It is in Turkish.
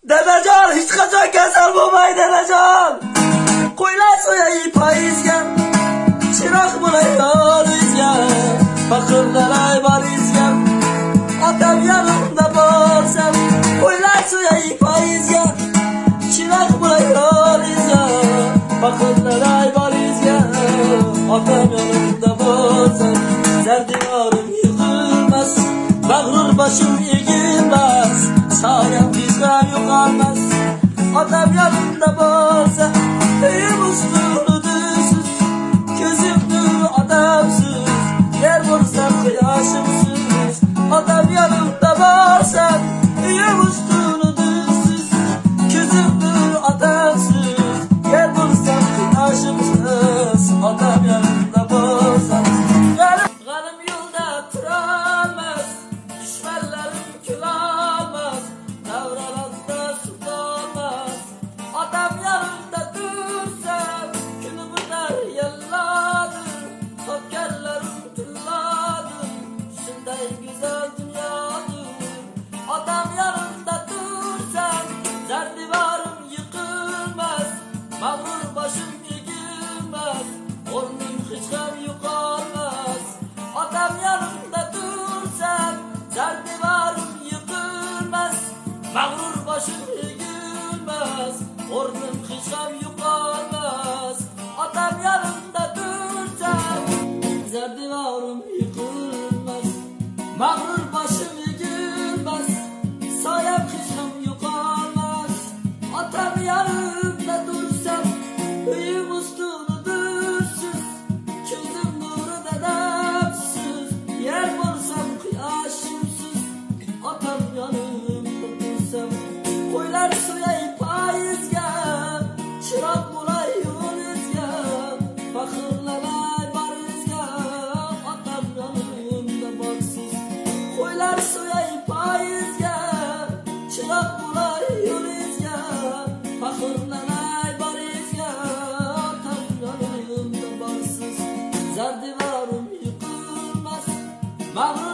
Dedecan hiç kaçan kasal bulmayı dedecan. Koylar soyayı payizgen, çırak bulayıyor rüzgar. Bakırlar ay var izgen, atam yanımda bolsam. Koylar soyayı payizgen, çırak bulayıyor rüzgar. Bakırlar ay var izgen, atam yanımda bolsam. Zerdivarım yıkılmaz, bağrır başım eğilmez. Sayem bizden yukarmaz, adam yanımda bolsa. Evim uskunu düzsüz, gözüm nuru adamsız. Yer vursam kıyaşımsız, adam yanımda bolsa. Evim uskunu düzsüz, gözüm nuru adamsız. Yer vursam kıyaşımsız, adam yanımda bolsa. Kanım yolda turamaz, düşmanlarım kül almaz. Davranazda tutulmaz, adam yanımda dursa. Günümü der yılladır, topkarlarım tülladır. Şunday güzel dünyadır, adam yanımda dursa. Zerdivarım yıkılmaz, mağrur başım yıkılmaz. Ornum hıçkam yukarmaz, adam yanımda dursa. Zerdivarım yıkılmaz, mağrur başım yıkılmaz. Ornum hıçkam yukarmaz, adam yanımda dursa. Zerdivarım yıkılmaz, mağrur başım yıkılmaz. Sayem hıçkam yukarmaz, adam yanımda dursa. Hıyım ustunu dürsüz, gözüm nuru dedemsiz. Yer bulsam kıyaşımsız, atam yanımda dursam. Koylar soyayı payizgen, çırak bulay yolizgen. Bakırlar var izgen, atam yanımda baksız. Koylar soyayı payizgen, çırak bulay yolizgen. Bakırlar var izgen, atam yanımda baksız. Zerdivarım yıkılmaz, mağrur